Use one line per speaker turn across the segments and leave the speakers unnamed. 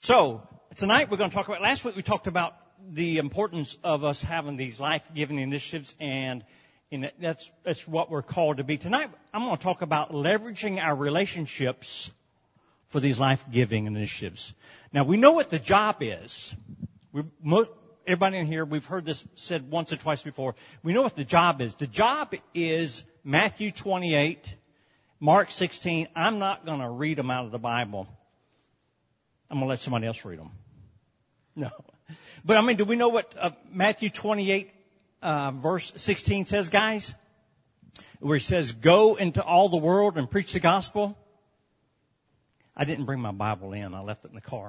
So, tonight we're going to talk about, last week we talked about the importance of us having these life-giving initiatives, and that's what we're called to be. Tonight I'm going to talk about leveraging our relationships for these life-giving initiatives. Now, we know what the job is. Everybody in here, we've heard this said once or twice before. We know what the job is. The job is Matthew 28, Mark 16. I'm not going to read them out of the Bible. I'm going to let somebody else read them. No. But, do we know what Matthew 28, verse 16 says, guys? Where it says, go into all the world and preach the gospel. I didn't bring my Bible in. I left it in the car.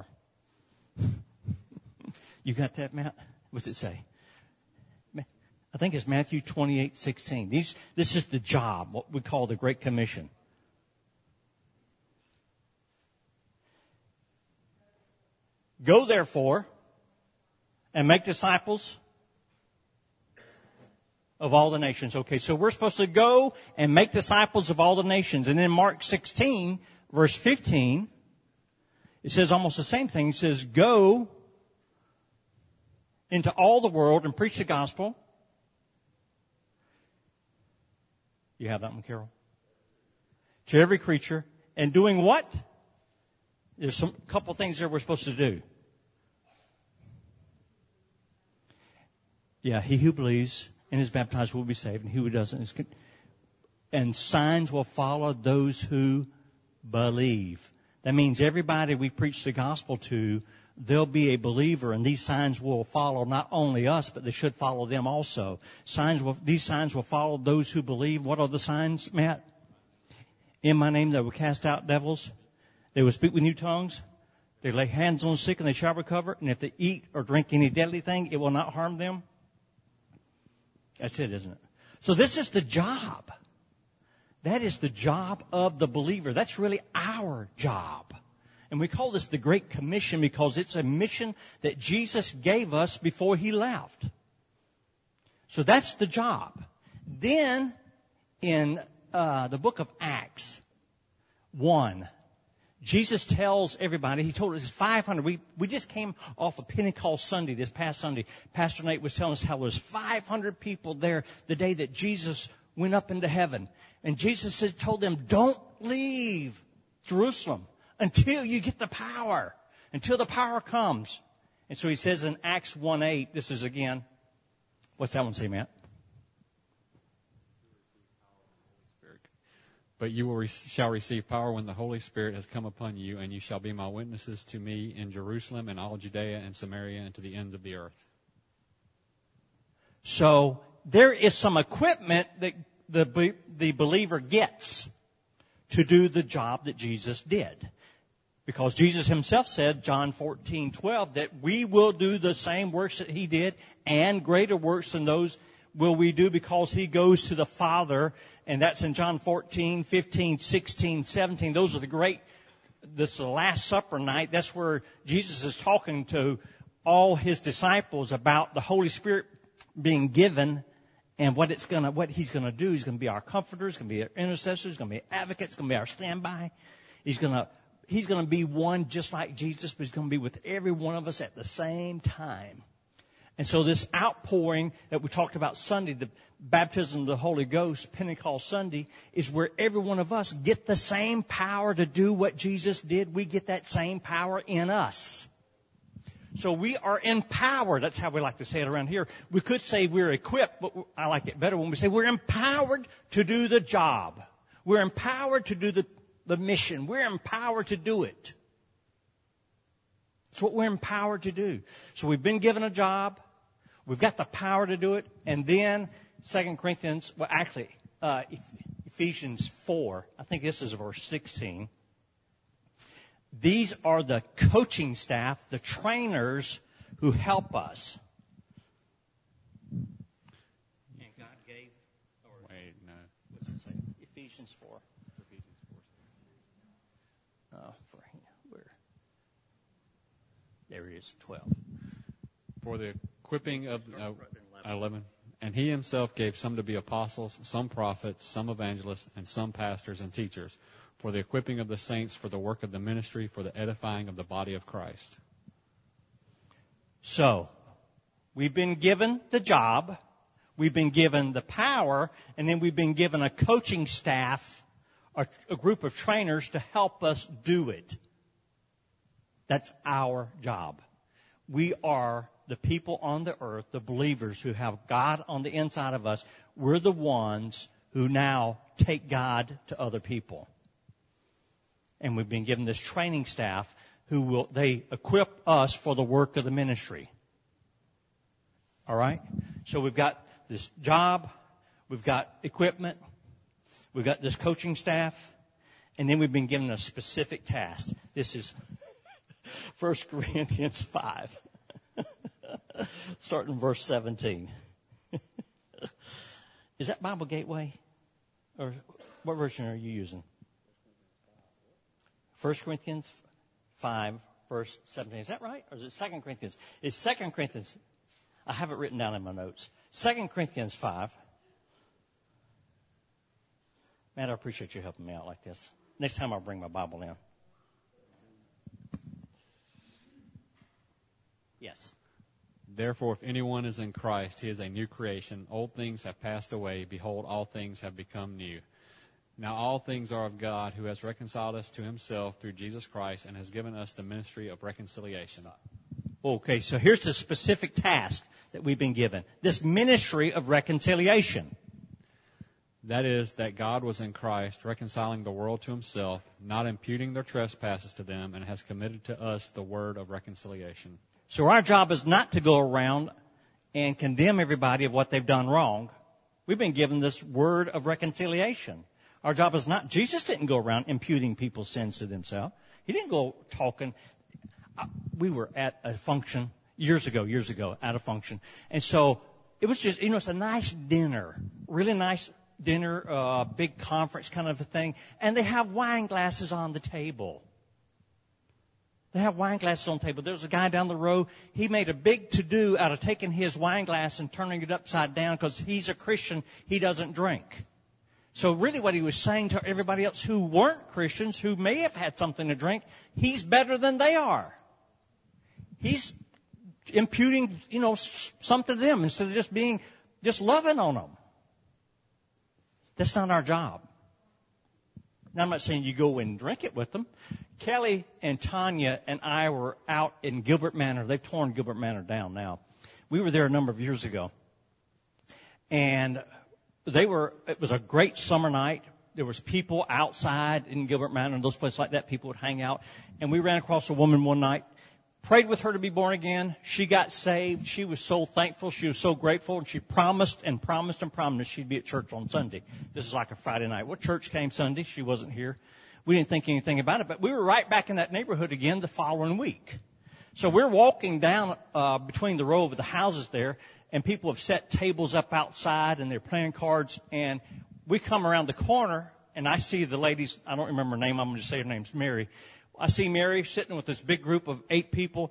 You got that, Matt? What's it say? I think it's Matthew 28:16. This is the job, what we call the Great Commission. Go, therefore, and make disciples of all the nations. Okay, so we're supposed to go and make disciples of all the nations. And in Mark 16, verse 15, it says almost the same thing. It says, go into all the world and preach the gospel. You have that one, Carol? To every creature. And doing what? There's a couple things there we're supposed to do. Yeah, he who believes and is baptized will be saved, and he who doesn't is... And signs will follow those who believe. That means everybody we preach the gospel to, they'll be a believer, and these signs will follow not only us, but they should follow them also. These signs will follow those who believe. What are the signs, Matt? In my name they will cast out devils. They will speak with new tongues. They lay hands on the sick and they shall recover. And if they eat or drink any deadly thing, it will not harm them. That's it, isn't it? So this is the job. That is the job of the believer. That's really our job. And we call this the Great Commission because it's a mission that Jesus gave us before he left. So that's the job. Then in the book of Acts 1, Jesus tells everybody, he told us 500. We just came off of Pentecost Sunday, this past Sunday. Pastor Nate was telling us how there was 500 people there the day that Jesus went up into heaven. And Jesus told them, don't leave Jerusalem until you get the power, until the power comes. And so he says in Acts 1:8, this is again, what's that one say, Matt?
But you shall receive power when the Holy Spirit has come upon you, and you shall be my witnesses to me in Jerusalem and all Judea and Samaria and to the ends of the earth.
So there is some equipment that the believer gets to do the job that Jesus did. Because Jesus himself said, John 14:12, that we will do the same works that he did, and greater works than those will we do because he goes to the Father. And that's in John 14, 15, 16, 17. Those are this is the Last Supper night. That's where Jesus is talking to all his disciples about the Holy Spirit being given and what he's going to do. He's going to be our comforter. He's going to be our intercessor. He's going to be our advocate. He's going to be our standby. He's going to be one just like Jesus, but he's going to be with every one of us at the same time. And so this outpouring that we talked about Sunday, the baptism of the Holy Ghost, Pentecost Sunday, is where every one of us get the same power to do what Jesus did. We get that same power in us. So we are empowered. That's how we like to say it around here. We could say we're equipped, but I like it better when we say we're empowered to do the job. We're empowered to do the mission. We're empowered to do it. It's what we're empowered to do. So we've been given a job. We've got the power to do it. And then 2 Corinthians, Ephesians 4, I think this is verse 16. These are the coaching staff, the trainers who help us. And God gave, what's it say? Ephesians 4. There he is, 12.
For the equipping of 11. And he himself gave some to be apostles, some prophets, some evangelists, and some pastors and teachers, for the equipping of the saints, for the work of the ministry, for the edifying of the body of Christ.
So, we've been given the job, we've been given the power, and then we've been given a coaching staff, a group of trainers to help us do it. That's our job. We are the people on the earth, the believers who have God on the inside of us. We're the ones who now take God to other people. And we've been given this training staff they equip us for the work of the ministry. All right? So we've got this job, we've got equipment, we've got this coaching staff, and then we've been given a specific task. This is 1 Corinthians 5. Starting in verse 17. Is that Bible Gateway? Or what version are you using? 1 Corinthians 5, verse 17. Is that right? Or is it 2 Corinthians? It's 2 Corinthians. I have it written down in my notes. 2 Corinthians 5. Matt, I appreciate you helping me out like this. Next time I'll bring my Bible in. Yes.
Therefore, if anyone is in Christ, he is a new creation. Old things have passed away. Behold, all things have become new. Now all things are of God, who has reconciled us to himself through Jesus Christ and has given us the ministry of reconciliation.
Okay, so here's the specific task that we've been given. This ministry of reconciliation.
That is, that God was in Christ, reconciling the world to himself, not imputing their trespasses to them, and has committed to us the word of reconciliation.
So our job is not to go around and condemn everybody of what they've done wrong. We've been given this word of reconciliation. Our job is not, Jesus didn't go around imputing people's sins to themselves. He didn't go talking. We were at a function years ago, at a function. And so it was just, it's a nice dinner, really nice dinner, big conference kind of a thing. And they have wine glasses on the table. They have wine glasses on the table. There's a guy down the road. He made a big to-do out of taking his wine glass and turning it upside down because he's a Christian. He doesn't drink. So really what he was saying to everybody else who weren't Christians, who may have had something to drink, he's better than they are. He's imputing, something to them instead of just loving on them. That's not our job. Now, I'm not saying you go and drink it with them. Kelly and Tanya and I were out in Gilbert Manor. They've torn Gilbert Manor down now. We were there a number of years ago. And it was a great summer night. There was people outside in Gilbert Manor and those places like that. People would hang out. And we ran across a woman one night, prayed with her to be born again. She got saved. She was so thankful. She was so grateful. And she promised that she'd be at church on Sunday. This is like a Friday night. Well, church came Sunday. She wasn't here. We didn't think anything about it. But we were right back in that neighborhood again the following week. So we're walking down between the row of the houses there. And people have set tables up outside and they're playing cards. And we come around the corner and I see the ladies. I don't remember her name. I'm going to say her name's Mary. I see Mary sitting with this big group of 8 people,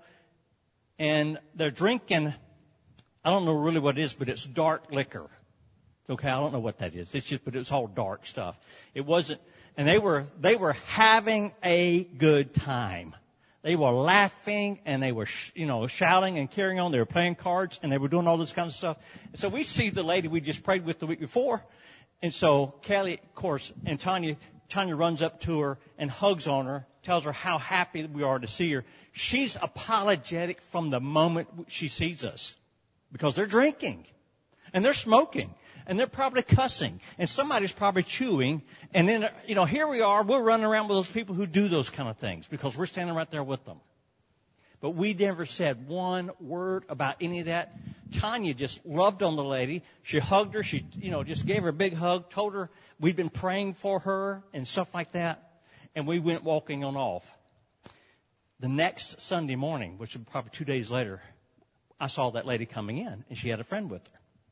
and they're drinking, I don't know really what it is, but it's dark liquor. Okay, I don't know what that is. But it's all dark stuff. It wasn't, and they were having a good time. They were laughing, and they were, shouting and carrying on. They were playing cards, and they were doing all this kind of stuff. And so we see the lady we just prayed with the week before, and so Kelly, of course, and Tanya runs up to her and hugs on her, tells her how happy we are to see her. She's apologetic from the moment she sees us because they're drinking and they're smoking and they're probably cussing and somebody's probably chewing. And then, here we are. We're running around with those people who do those kind of things because we're standing right there with them. But we never said one word about any of that. Tanya just loved on the lady. She hugged her. She, just gave her a big hug, told her we'd been praying for her and stuff like that. And we went walking on off. The next Sunday morning, which was probably 2 days later, I saw that lady coming in, and she had a friend with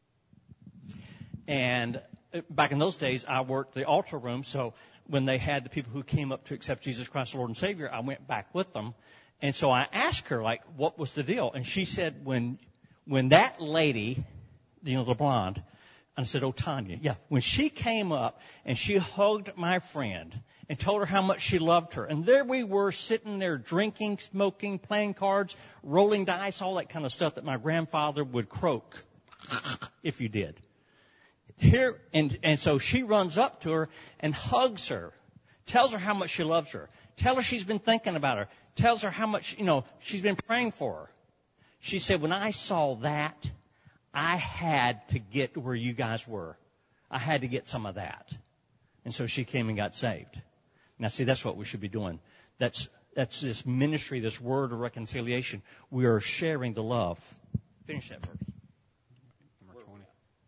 her. And back in those days, I worked the altar room, so when they had the people who came up to accept Jesus Christ, Lord and Savior, I went back with them. And so I asked her, what was the deal? And she said, when that lady, the blonde, and I said, Tanya, yeah, when she came up and she hugged my friend and told her how much she loved her. And there we were sitting there drinking, smoking, playing cards, rolling dice, all that kind of stuff that my grandfather would croak if you did. Here, and so she runs up to her and hugs her, tells her how much she loves her, tells her she's been thinking about her, tells her how much, she's been praying for her. She said, when I saw that, I had to get where you guys were. I had to get some of that. And so she came and got saved. Now, see, that's what we should be doing. That's this ministry, this word of reconciliation. We are sharing the love. Finish that verse.
Number 20.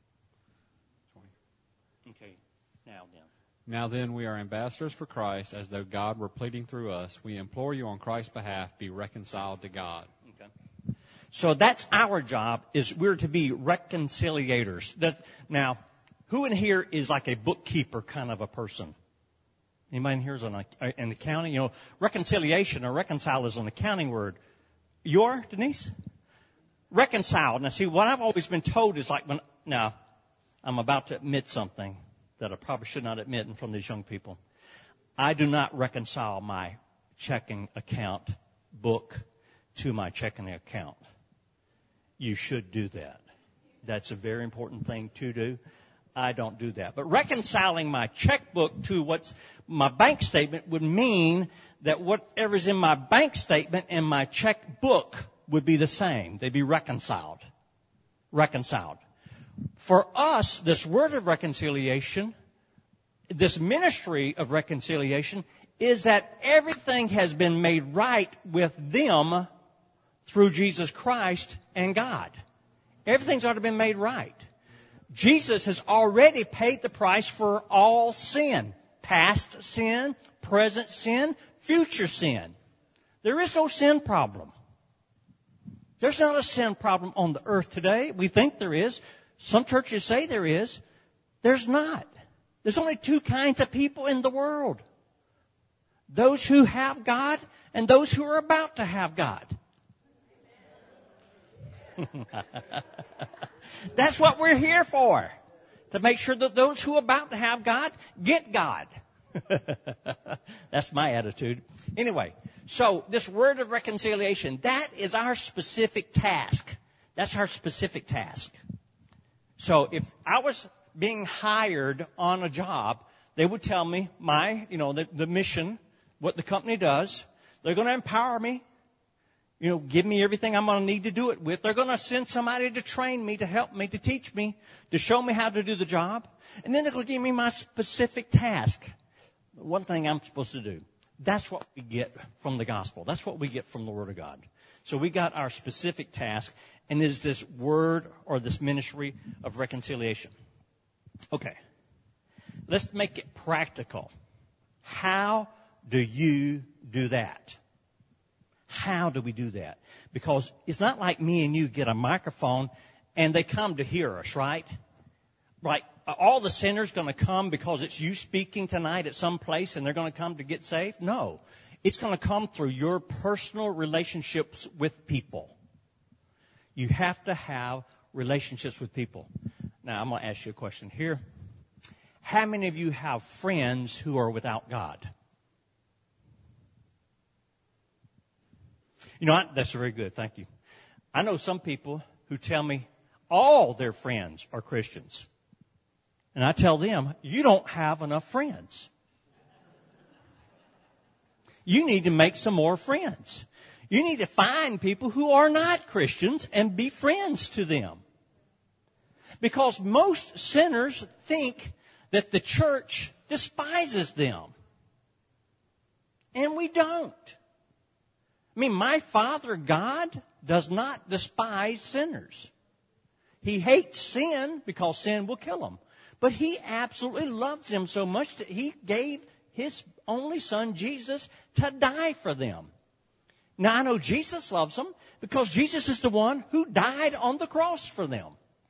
Okay,
Now then, we are ambassadors for Christ, as though God were pleading through us. We implore you on Christ's behalf, be reconciled to God.
Okay. So that's our job, is we're to be reconciliators. Now, who in here is like a bookkeeper kind of a person? Anybody in here is an accounting? Reconciliation or reconcile is an accounting word. You are, Denise? Reconcile. Now, see, what I've always been told is now, I'm about to admit something that I probably should not admit in front of these young people. I do not reconcile my checking account book to my checking account. You should do that. That's a very important thing to do. I don't do that. But reconciling my checkbook to what's my bank statement would mean that whatever's in my bank statement and my checkbook would be the same. They'd be reconciled. Reconciled. For us, this word of reconciliation, this ministry of reconciliation, is that everything has been made right with them through Jesus Christ and God. Everything's already been made right. Jesus has already paid the price for all sin. Past sin, present sin, future sin. There is no sin problem. There's not a sin problem on the earth today. We think there is. Some churches say there is. There's not. There's only two kinds of people in the world. Those who have God and those who are about to have God. That's what we're here for. To make sure that those who are about to have God get God. That's my attitude. Anyway, so this word of reconciliation, that is our specific task. That's our specific task. So if I was being hired on a job, they would tell me the mission, what the company does. They're going to empower me. Give me everything I'm going to need to do it with. They're going to send somebody to train me, to help me, to teach me, to show me how to do the job. And then they're going to give me my specific task. One thing I'm supposed to do. That's what we get from the gospel. That's what we get from the Word of God. So we got our specific task, and it is this word or this ministry of reconciliation. Okay. Let's make it practical. How do you do that? How do we do that? Because it's not like me and you get a microphone and they come to hear us, right? Right. All the sinners going to come because it's you speaking tonight at some place and they're going to come to get saved? No. It's going to come through your personal relationships with people. You have to have relationships with people. Now, I'm going to ask you a question here. How many of you have friends who are without God? That's very good. Thank you. I know some people who tell me all their friends are Christians. And I tell them, you don't have enough friends. You need to make some more friends. You need to find people who are not Christians and be friends to them. Because most sinners think that the church despises them. And we don't. My Father God does not despise sinners. He hates sin because sin will kill him. But he absolutely loves them so much that he gave his only son, Jesus, to die for them. Now, I know Jesus loves them because Jesus is the one who died on the cross for them.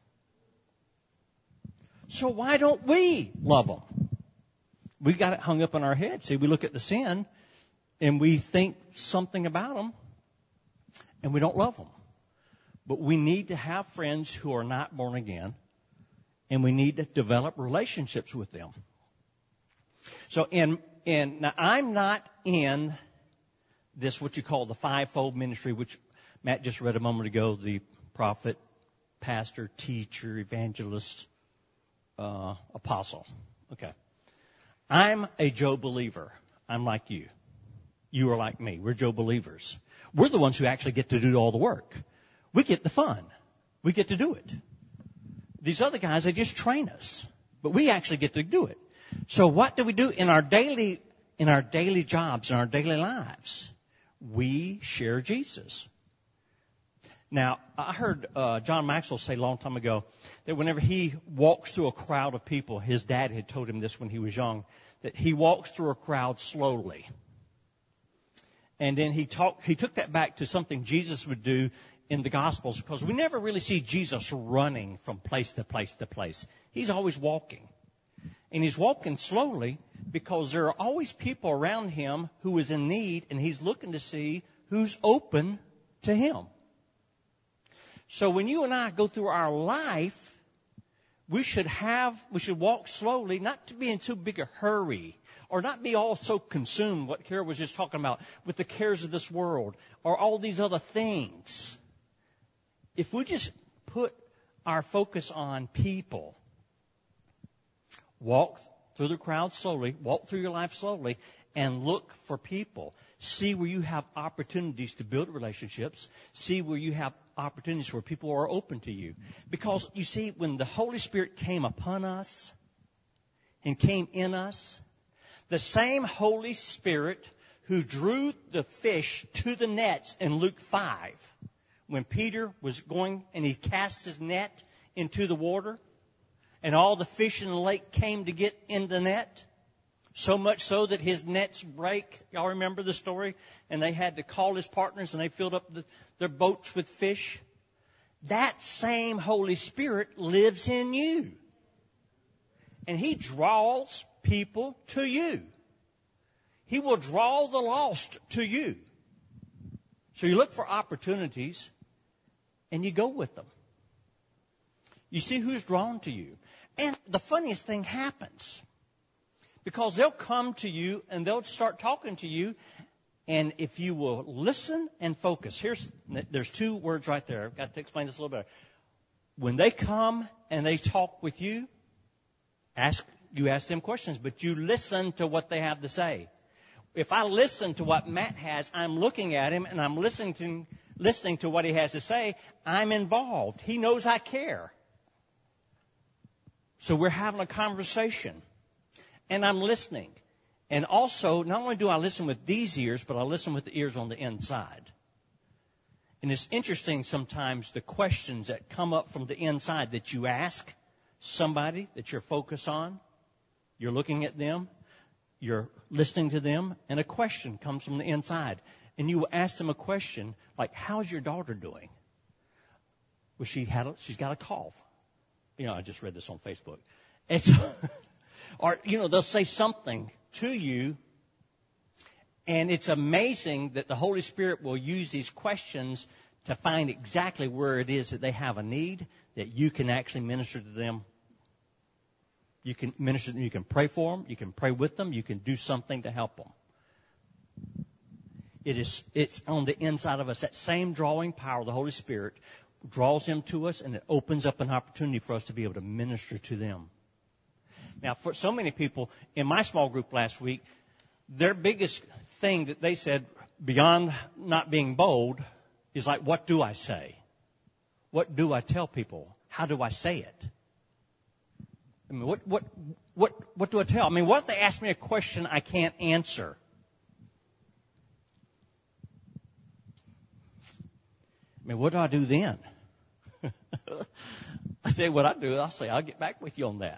So why don't we love them? We got it hung up in our head. See, we look at the sin and we think something about them, and we don't love them. But we need to have friends who are not born again, and we need to develop relationships with them. So in And now I'm not in this, what you call the fivefold ministry, which Matt just read a moment ago, the prophet, pastor, teacher, evangelist, apostle. Okay. I'm a Joe believer. I'm like you. You are like me. We're Joe believers. We're the ones who actually get to do all the work. We get the fun. We get to do it. These other guys, they just train us. But we actually get to do it. So what do we do in our daily jobs, in our daily lives? We share Jesus. Now, I heard John Maxwell say a long time ago that whenever he walks through a crowd of people, his dad had told him this when he was young, that he walks through a crowd slowly. And then he took that back to something Jesus would do in the Gospels, because we never really see Jesus running from place to place to place. He's always walking. And he's walking slowly because there are always people around him who is in need, and he's looking to see who's open to him. So when you and I go through our life, we should walk slowly, not to be in too big a hurry, or not be all so consumed, what Kara was just talking about, with the cares of this world, or all these other things. If we just put our focus on people, walk through the crowd slowly, walk through your life slowly, and look for people. See where you have opportunities to build relationships. See where you have opportunities where people are open to you. Because, you see, when the Holy Spirit came upon us and came in us, the same Holy Spirit who drew the fish to the nets in Luke 5, when Peter was going and he cast his net into the water, and all the fish in the lake came to get in the net, so much so that his nets break. Y'all remember the story? And they had to call his partners, and they filled up their boats with fish. That same Holy Spirit lives in you. And he draws people to you. He will draw the lost to you. So you look for opportunities, and you go with them. You see who's drawn to you. And the funniest thing happens. Because they'll come to you and they'll start talking to you. And if you will listen and focus. There's two words right there. I've got to explain this a little better. When they come and they talk with you, you ask them questions, but you listen to what they have to say. If I listen to what Matt has, I'm looking at him and I'm listening to what he has to say. I'm involved. He knows I care. So we're having a conversation. And I'm listening. And also, not only do I listen with these ears, but I listen with the ears on the inside. And it's interesting sometimes the questions that come up from the inside that you ask somebody that you're focused on. You're looking at them. You're listening to them. And a question comes from the inside. And you will ask them a question like, how's your daughter doing? Well, she's got a cough. I just read this on Facebook. Or, they'll say something to you, and it's amazing that the Holy Spirit will use these questions to find exactly where it is that they have a need, that you can actually minister to them. You can minister to them, you can pray for them, you can pray with them, you can do something to help them. It's on the inside of us. That same drawing power of the Holy Spirit draws them to us, and it opens up an opportunity for us to be able to minister to them. Now, for so many people, in my small group last week, their biggest thing that they said, beyond not being bold, is like, what do I say? What do I tell people? How do I say it? I mean, what do I tell? I mean, what if they ask me a question I can't answer? I mean, what do I do then? I tell you what I do. I'll say, I'll get back with you on that.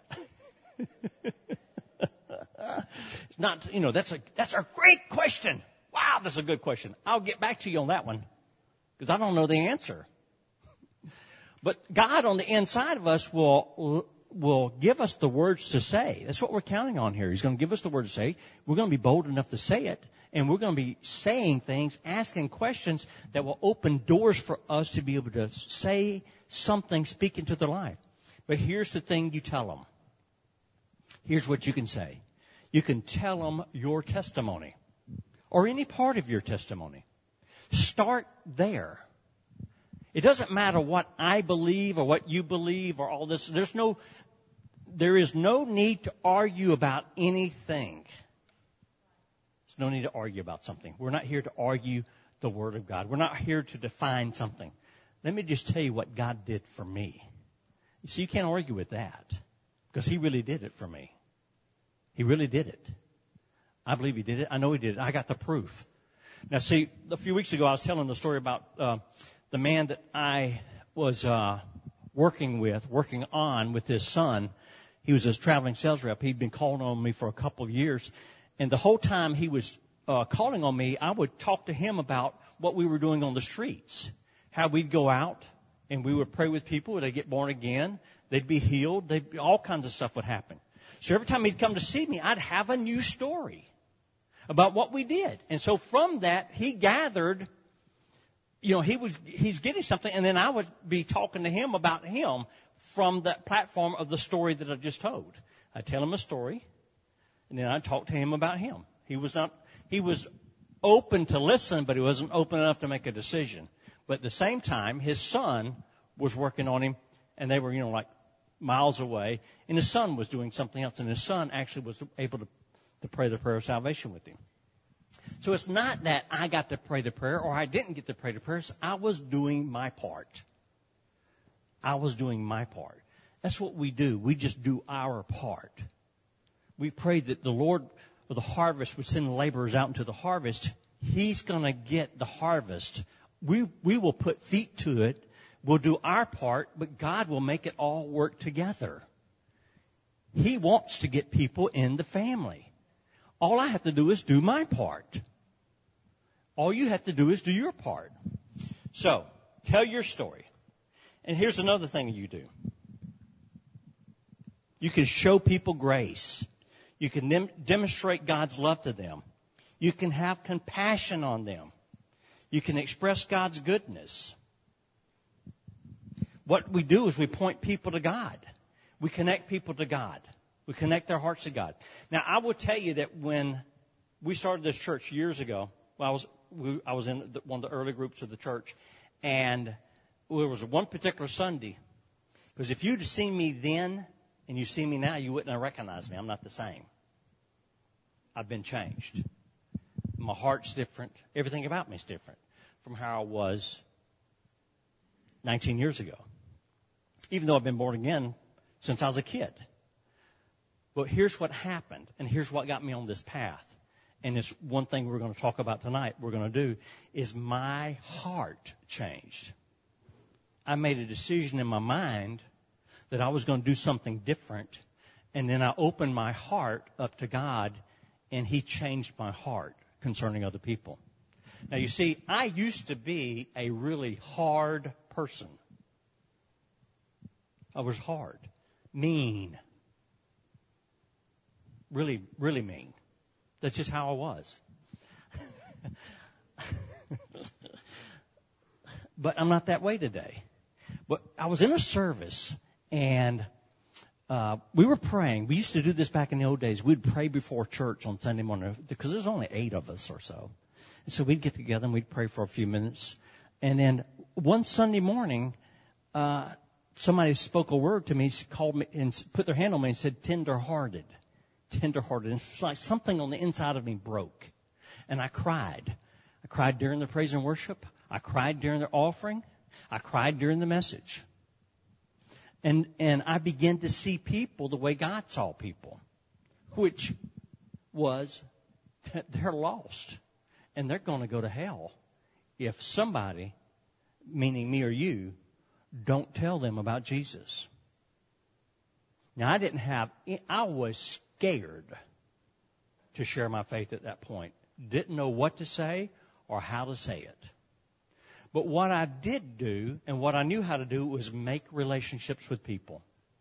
It's not, that's a great question. Wow, that's a good question. I'll get back to you on that one because I don't know the answer. But God on the inside of us will give us the words to say. That's what we're counting on here. He's going to give us the word to say. We're going to be bold enough to say it. And we're going to be saying things, asking questions that will open doors for us to be able to say something, speak into their life. But here's the thing you tell them. Here's what you can say. You can tell them your testimony or any part of your testimony. Start there. It doesn't matter what I believe or what you believe or all this. There is no need to argue about anything. There's no need to argue about something. We're not here to argue the Word of God. We're not here to define something. Let me just tell you what God did for me. You see, you can't argue with that because He really did it for me. He really did it. I believe He did it. I know He did it. I got the proof. Now, see, a few weeks ago I was telling the story about the man that I was working on with his son. He was his traveling sales rep. He'd been calling on me for a couple of years. And the whole time he was calling on me, I would talk to him about what we were doing on the streets. How we'd go out and we would pray with people. They'd get born again. They'd be healed. All kinds of stuff would happen. So every time he'd come to see me, I'd have a new story about what we did. And so from that, he gathered, he's getting something. And then I would be talking to him about him from that platform of the story that I just told. I'd tell him a story, and then I'd talk to him about him. He was open to listen, but he wasn't open enough to make a decision. But at the same time, his son was working on him, and they were, like miles away, and his son was doing something else, and his son actually was able to pray the prayer of salvation with him. So it's not that I got to pray the prayer or I didn't get to pray the prayers. I was doing my part. That's what we do. We just do our part. We pray that the Lord of the harvest would send laborers out into the harvest. He's going to get the harvest. We will put feet to it. We'll do our part, but God will make it all work together. He wants to get people in the family. All I have to do is do my part. All you have to do is do your part. So, tell your story. And here's another thing you do. You can show people grace. You can demonstrate God's love to them. You can have compassion on them. You can express God's goodness. What we do is we point people to God. We connect people to God. We connect their hearts to God. Now, I will tell you that when we started this church years ago, I was in one of the early groups of the church, and there was one particular Sunday, because if you'd seen me then and you see me now, you wouldn't have recognized me. I'm not the same. I've been changed. My heart's different. Everything about me is different from how I was 19 years ago, even though I've been born again since I was a kid. But here's what happened, and here's what got me on this path. And it's one thing we're going to talk about tonight, we're going to do, is my heart changed. I made a decision in my mind that I was going to do something different, and then I opened my heart up to God, and He changed my heart concerning other people. Now, you see, I used to be a really hard person. I was hard, mean, really, really mean. That's just how I was. But I'm not that way today. But I was in a service, and we were praying. We used to do this back in the old days. We'd pray before church on Sunday morning because there's only 8 of us or so. And so we'd get together and we'd pray for a few minutes. And then one Sunday morning, somebody spoke a word to me, called me and put their hand on me and said, tender-hearted. Tender-hearted. And it's like something on the inside of me broke. And I cried. I cried during the praise and worship. I cried during the offering. I cried during the message. And I began to see people the way God saw people, which was that they're lost. And they're going to go to hell if somebody, meaning me or you, don't tell them about Jesus. Now, I was scared to share my faith at that point. Didn't know what to say or how to say it. But what I did do and what I knew how to do was make relationships with people.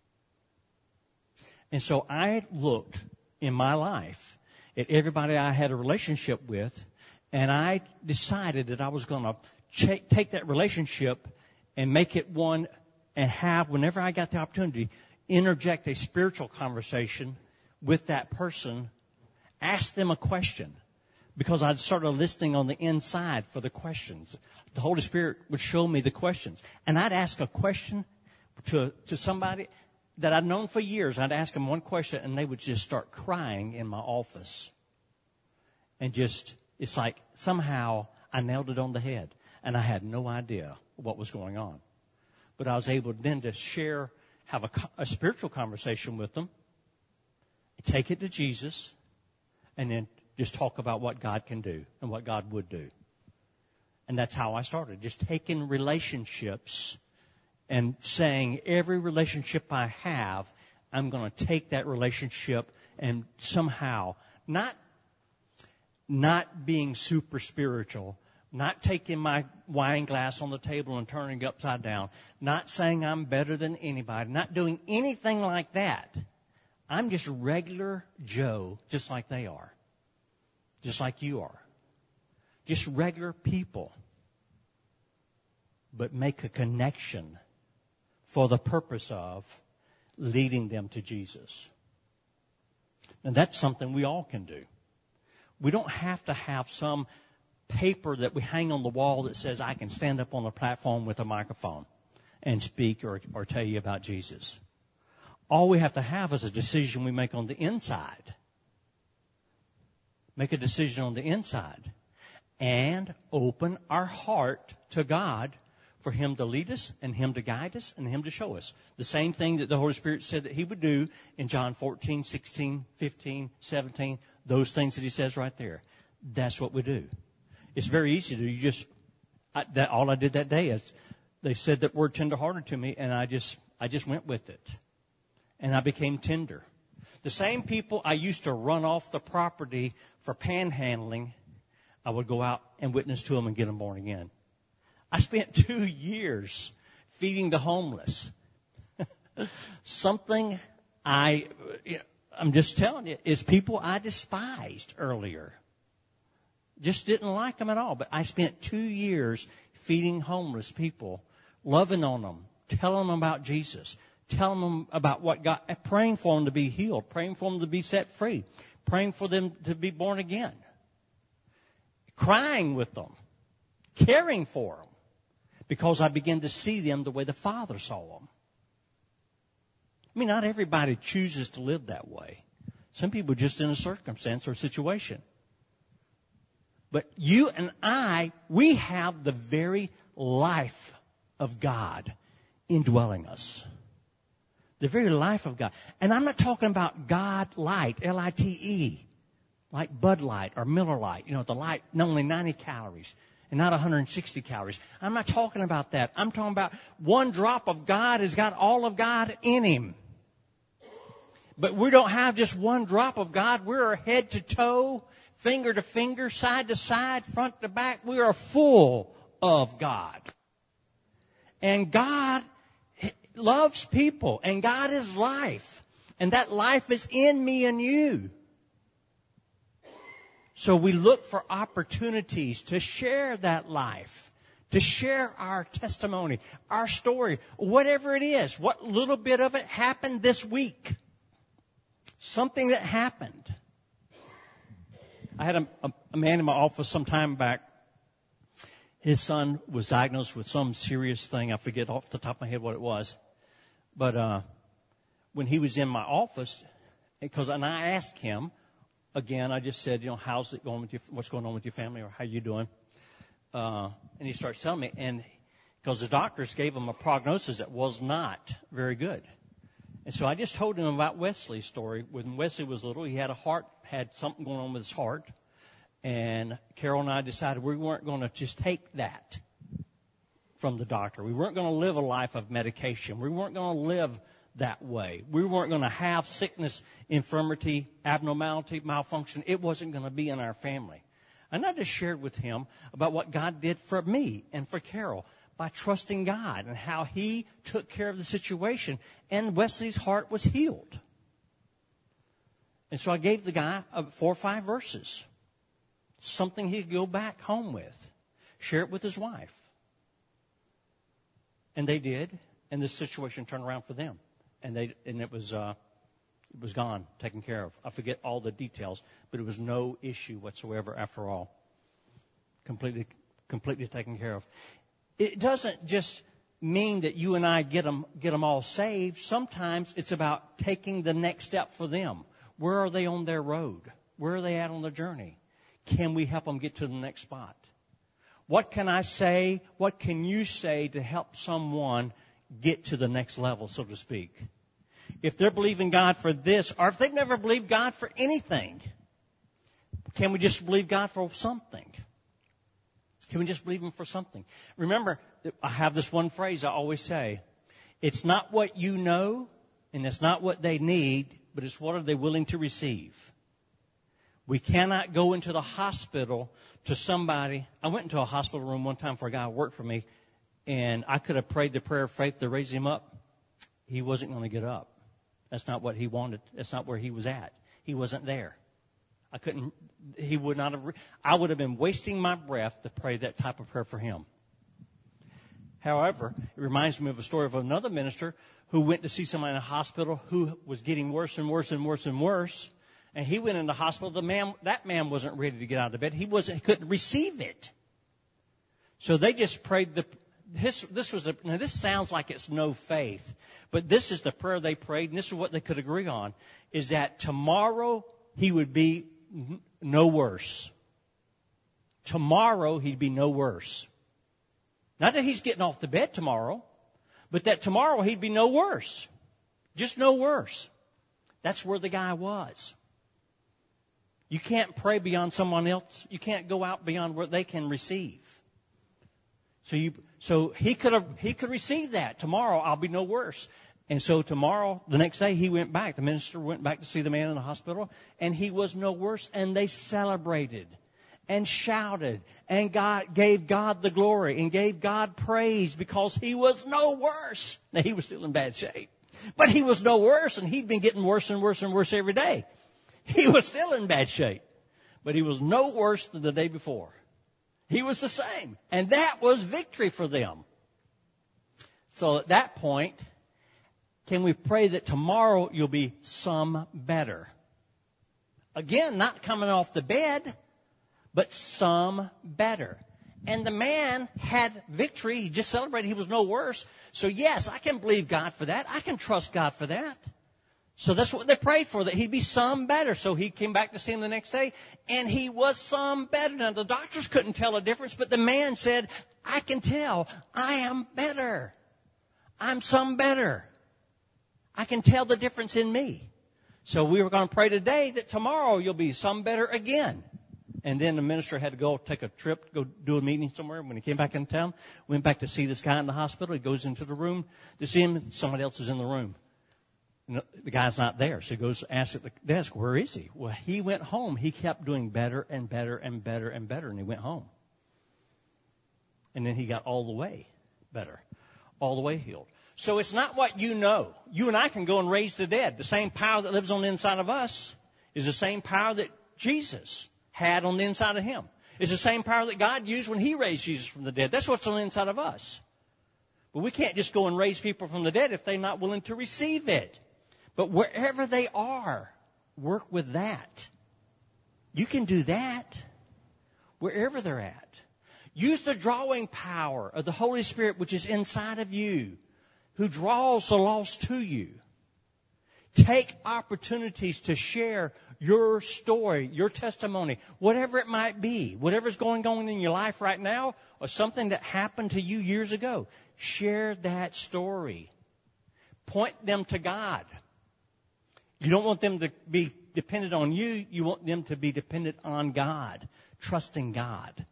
And so I looked in my life at everybody I had a relationship with, and I decided that I was going to take that relationship and make it one and have, whenever I got the opportunity, interject a spiritual conversation with that person ask them a question, because I'd started listening on the inside for the questions. The Holy Spirit would show me the questions. And I'd ask a question to somebody that I'd known for years. I'd ask them one question, and they would just start crying in my office. And it's like somehow I nailed it on the head, and I had no idea what was going on. But I was able then to have a spiritual conversation with them, take it to Jesus, and then just talk about what God can do and what God would do. And that's how I started, just taking relationships and saying every relationship I have, I'm going to take that relationship and somehow, not being super spiritual, not taking my wine glass on the table and turning it upside down, not saying I'm better than anybody, not doing anything like that. I'm just regular Joe, just like they are, just like you are. Just regular people, but make a connection for the purpose of leading them to Jesus. And that's something we all can do. We don't have to have some paper that we hang on the wall that says I can stand up on a platform with a microphone and speak or tell you about Jesus. All we have to have is a decision we make on the inside. Make a decision on the inside. And open our heart to God for Him to lead us and Him to guide us and Him to show us. The same thing that the Holy Spirit said that He would do in John 14, 16, 15, 17. Those things that He says right there. That's what we do. It's very easy to all I did that day is they said that word tenderhearted to me, and I just went with it. And I became tender. The same people I used to run off the property for panhandling, I would go out and witness to them and get them born again. I spent 2 years feeding the homeless. Something I'm just telling you, is people I despised earlier. Just didn't like them at all. But I spent 2 years feeding homeless people, loving on them, telling them about Jesus, telling them about what God, praying for them to be healed, praying for them to be set free, praying for them to be born again, crying with them, caring for them, because I began to see them the way the Father saw them. I mean, not everybody chooses to live that way. Some people are just in a circumstance or situation. But you and I, we have the very life of God indwelling us. The very life of God. And I'm not talking about God Light, L-I-T-E, like Bud Light or Miller Light. You know, the light, only 90 calories and not 160 calories. I'm not talking about that. I'm talking about one drop of God has got all of God in Him. But we don't have just one drop of God. We're head to toe, finger to finger, side to side, front to back. We are full of God. And God loves people. And God is life. And that life is in me and you. So we look for opportunities to share that life. To share our testimony, our story, whatever it is. What little bit of it happened this week. Something that happened. I had a man in my office some time back. His son was diagnosed with some serious thing. I forget off the top of my head what it was. But when he was in my office, and I asked him, again, I just said, how's it going with you? What's going on with your family, or how you doing? And he starts telling me, and because the doctors gave him a prognosis that was not very good. And so I just told him about Wesley's story. When Wesley was little, he had something going on with his heart. And Carol and I decided we weren't going to just take that from the doctor. We weren't going to live a life of medication. We weren't going to live that way. We weren't going to have sickness, infirmity, abnormality, malfunction. It wasn't going to be in our family. And I just shared with him about what God did for me and for Carol by trusting God and how He took care of the situation. And Wesley's heart was healed. And so I gave the guy 4 or 5 verses. Something he could go back home with. Share it with his wife. And they did. And the situation turned around for them. And it was It was gone, taken care of. I forget all the details, but it was no issue whatsoever after all. Completely taken care of. It doesn't just mean that you and I get them all saved. Sometimes it's about taking the next step for them. Where are they on their road? Where are they at on the journey? Can we help them get to the next spot? What can I say? What can you say to help someone get to the next level, so to speak? If they're believing God for this, or if they've never believed God for anything, can we just believe God for something? Can we just believe Him for something? Remember, I have this one phrase I always say. It's not what you know, and it's not what they need, but it's what are they willing to receive. We cannot go into the hospital to somebody. I went into a hospital room one time for a guy who worked for me, and I could have prayed the prayer of faith to raise him up. He wasn't going to get up. That's not what he wanted. That's not where he was at. He wasn't there. He would not have, I would have been wasting my breath to pray that type of prayer for him. However, it reminds me of a story of another minister who went to see somebody in a hospital who was getting worse and worse and worse and worse. And he went in the hospital. That man wasn't ready to get out of bed. He couldn't receive it. So they just prayed this sounds like it's no faith, but this is the prayer they prayed, and this is what they could agree on, is that tomorrow he would be no worse. Tomorrow he'd be no worse. Not that he's getting off the bed tomorrow, but that tomorrow he'd be no worse. Just no worse. That's where the guy was. You can't pray beyond someone else. You can't go out beyond what they can receive. So he could receive that. Tomorrow I'll be no worse. And so tomorrow, the next day, he went back. The minister went back to see the man in the hospital, and he was no worse. And they celebrated and shouted and gave God the glory and gave God praise because he was no worse. Now, he was still in bad shape, but he was no worse, and he'd been getting worse and worse and worse every day. He was still in bad shape, but he was no worse than the day before. He was the same, and that was victory for them. So at that point, can we pray that tomorrow you'll be some better? Again, not coming off the bed, but some better. And the man had victory. He just celebrated. He was no worse. So yes, I can believe God for that. I can trust God for that. So that's what they prayed for, that he'd be some better. So he came back to see him the next day, and he was some better. Now, the doctors couldn't tell a difference, but the man said, I can tell. I am better. I'm some better. I can tell the difference in me. So we were going to pray today that tomorrow you'll be some better again. And then the minister had to go take a trip, go do a meeting somewhere. When he came back in town, went back to see this guy in the hospital. He goes into the room to see him. Somebody else is in the room. The guy's not there. So he goes to ask at the desk, where is he? Well, he went home. He kept doing better and better and better and better, and he went home. And then he got all the way better, all the way healed. So it's not what you know. You and I can go and raise the dead. The same power that lives on the inside of us is the same power that Jesus had on the inside of him. It's the same power that God used when he raised Jesus from the dead. That's what's on the inside of us. But we can't just go and raise people from the dead if they're not willing to receive it. But wherever they are, work with that. You can do that wherever they're at. Use the drawing power of the Holy Spirit, which is inside of you, who draws the lost to you. Take opportunities to share your story, your testimony, whatever it might be, whatever's going on in your life right now, or something that happened to you years ago. Share that story. Point them to God. You don't want them to be dependent on you. You want them to be dependent on God, trusting God.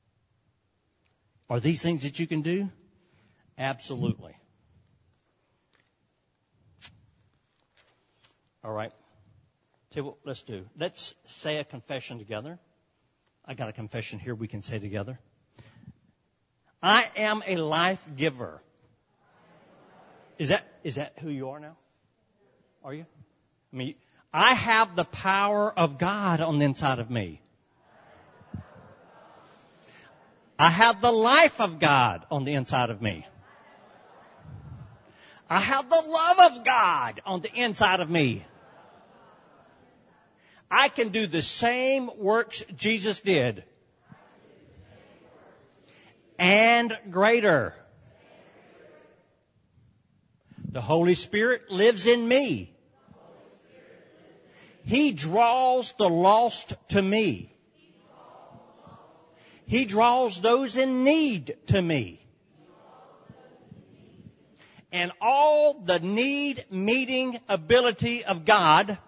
Are these things that you can do? Absolutely. All right. Tell you what, let's do. Let's say a confession together. I got a confession here we can say together. I am a life giver. Is that who you are now? Are you? I mean, I have the power of God on the inside of me. I have the life of God on the inside of me. I have the love of God on the inside of me. I can do the same works Jesus did. And greater. The Holy Spirit lives in me. He draws the lost to me. He draws those in need to me. And all the need-meeting ability of God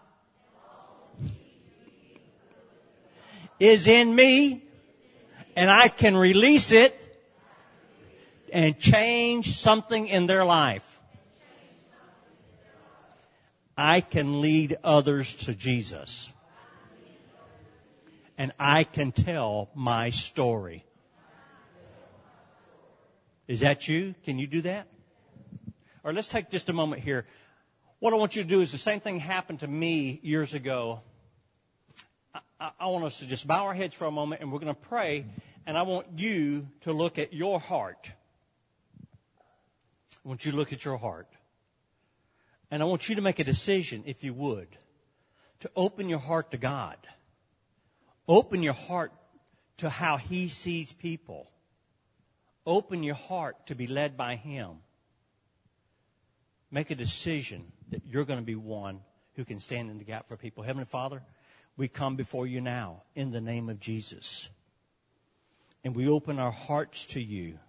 is in me, and I can release it and change something in their life. I can lead others to Jesus. And I can tell my story. Is that you? Can you do that? Or let's take just a moment here. What I want you to do is the same thing happened to me years ago. I want us to just bow our heads for a moment, and we're going to pray. And I want you to look at your heart. I want you to look at your heart. And I want you to make a decision, if you would, to open your heart to God. Open your heart to how He sees people. Open your heart to be led by Him. Make a decision that you're going to be one who can stand in the gap for people. Heavenly Father, we come before you now in the name of Jesus. And we open our hearts to you.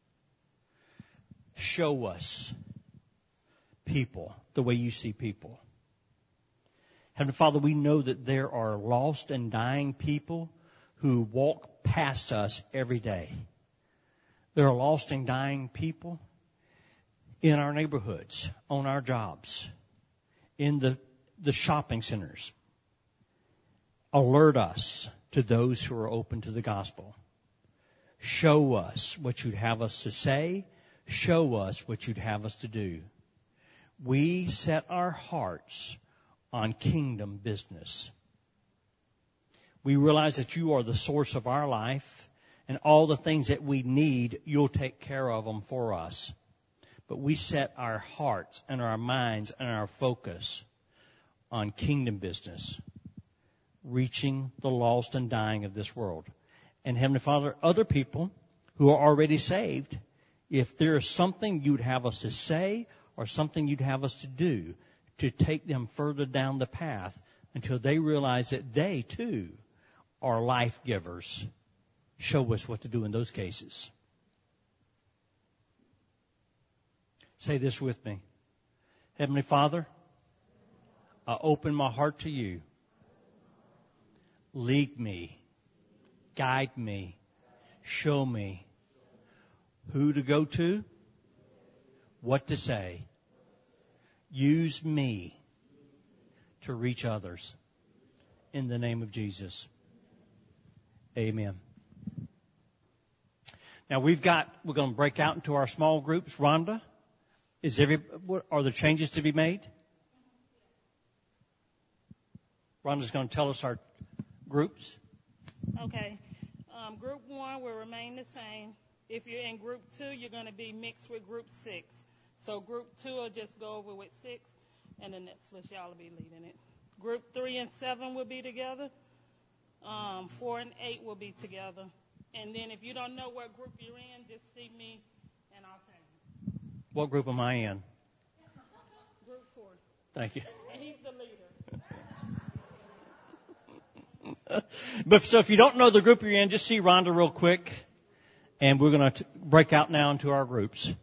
Show us people the way you see people. Heavenly Father, we know that there are lost and dying people who walk past us every day. There are lost and dying people in our neighborhoods, on our jobs, in the shopping centers. Alert us to those who are open to the gospel. Show us what you'd have us to say. Show us what you'd have us to do. We set our hearts on kingdom business. We realize that you are the source of our life, and all the things that we need, you'll take care of them for us. But we set our hearts and our minds and our focus on kingdom business, reaching the lost and dying of this world. And Heavenly Father, other people who are already saved, if there is something you'd have us to say or something you'd have us to do to take them further down the path until they realize that they too are life givers, show us what to do in those cases. Say this with me. Heavenly Father, I open my heart to you. Lead me, guide me, show me who to go to, what to say. Use me to reach others. In the name of Jesus. Amen. Now we're going to break out into our small groups. Rhonda, are there changes to be made? Rhonda's going to tell us our groups.
Okay. Group 1 will remain the same. If you're in Group 2, you're going to be mixed with Group 6. So Group 2 will just go over with 6, and the next list y'all will be leading it. Group 3 and 7 will be together. 4 and 8 will be together. And then if you don't know what group you're in, just see me, and I'll tell you.
What group am I in?
Group 4.
Thank you.
And he's the leader.
But so if you don't know the group you're in, just see Rhonda real quick. And we're going to break out now into our groups.